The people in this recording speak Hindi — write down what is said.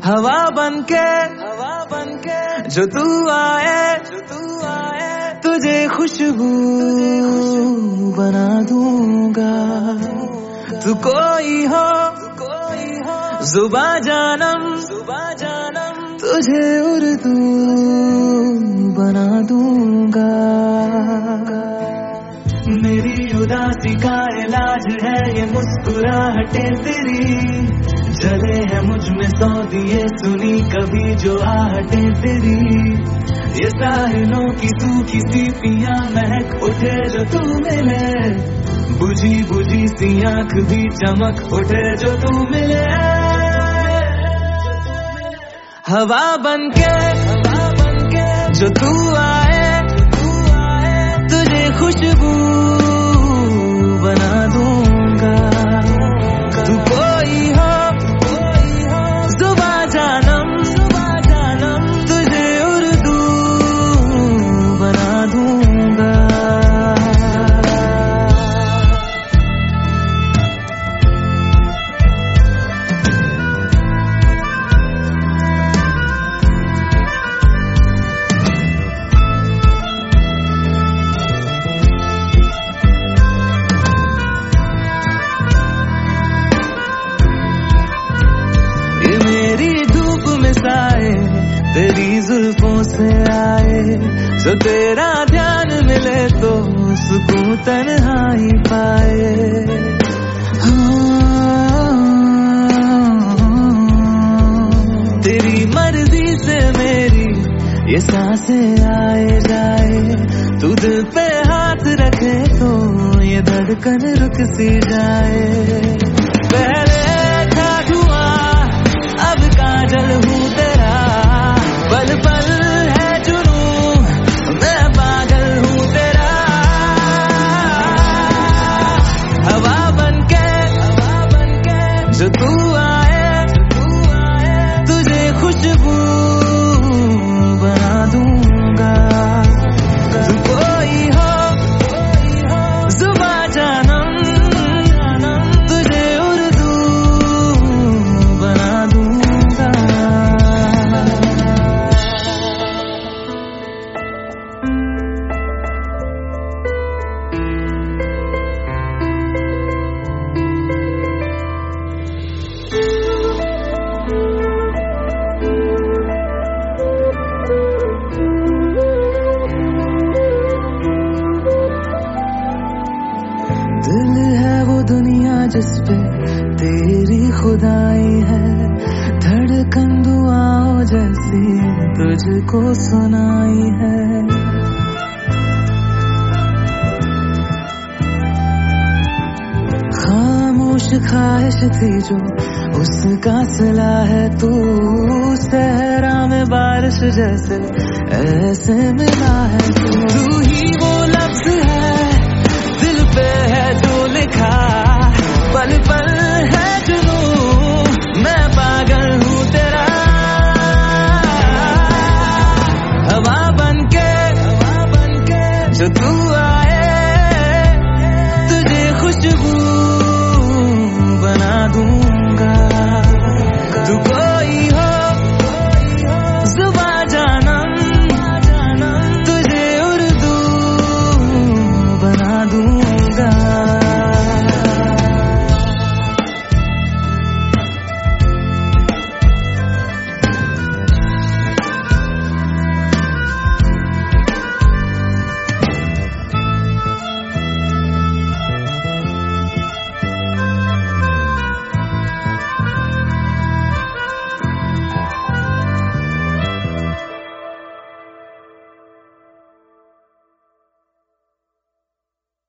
हवा बनके जो तू आए तुझे खुशबू बना दूंगा। तू कोई हो जुबा जानम तुझे उर्दू बना दूंगा। मेरी उदासी का इलाज है ये मुस्कुराहटें तेरी, जले है मुझ में 100 दिए सुनी कभी जो आहटें तेरी। ये साहिलों की सूखी सी पियां महक उठे जो तू मिले, बुझी बुझी सी आंख भी चमक उठे जो तू मिले। हवा बनके जो तू आए तुझे खुशबू बना दूंगा। तू कोई हो जुबा जानम तुझे उर्दू बना दूंगा। तेरी जुल्फों से आए जो तेरा ध्यान मिले तो सुकून तन्हाई पाए। तेरी मर्जी से मेरी ये सांसें आए जाए, तू दिल पे हाथ रखे तो ये धड़कन रुक सी जाए। पहले था धुआं अब काजल हूँ तेरा, पल पल है जुनूं मैं पागल हूँ तेरा। हवा बनके जो तू आए तुझे खुशबू बना दूंगा। तू कोई हो जुबा जानम तुझे उर्दू बना दूंगा। दिल है वो दुनिया जिसपे तेरी खुदाई है, धड़कन दुआओं जैसी तुझको सुनाई है। खामोश ख्वाहिश थी जो उसका सिला है, तू सहरा में बारिश जैसे ऐसे मिला है। तू ही वो लफ्ज है दिल पे है जो लिखा, पल पल है जुनूं मैं पागल हूँ तेरा। हवा बनके जो तू